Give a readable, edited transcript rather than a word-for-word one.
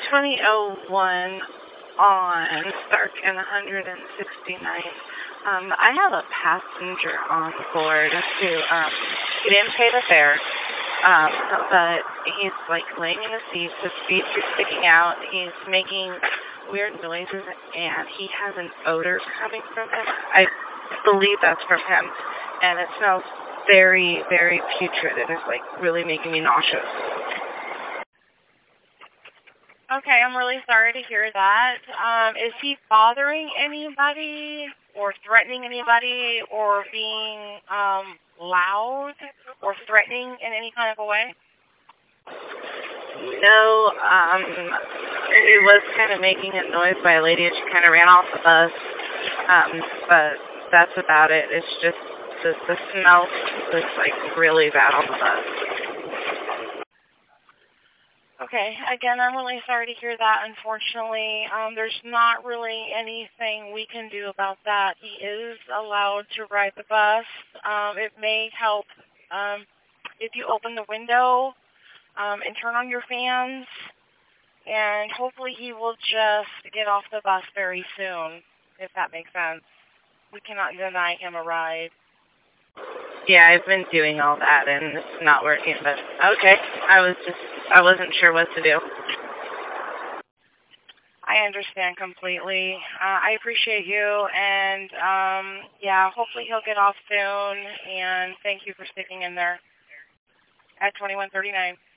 2001 on Stark and 169. I have a passenger on board who he didn't pay the fare, but he's like laying in the seat, his feet are sticking out, he's making weird noises, and he has an odor coming from him. I believe that's from him, and it smells very, very putrid, and it's like really making me nauseous. Okay, I'm really sorry to hear that. Is he bothering anybody or threatening anybody or being loud or threatening in any kind of a way? No, it was kind of making a noise by a lady and she kind of ran off the bus, but that's about it. It's just the smell was like really bad on the bus. Okay, again, I'm really sorry to hear that, unfortunately. There's not really anything we can do about that. He is allowed to ride the bus. It may help if you open the window and turn on your fans, and hopefully he will just get off the bus very soon, if that makes sense. We cannot deny him a ride. Yeah, I've been doing all that, and it's not working, but okay. I wasn't sure what to do. I understand completely. I appreciate you, and yeah, hopefully he'll get off soon, and thank you for sticking in there at 2139.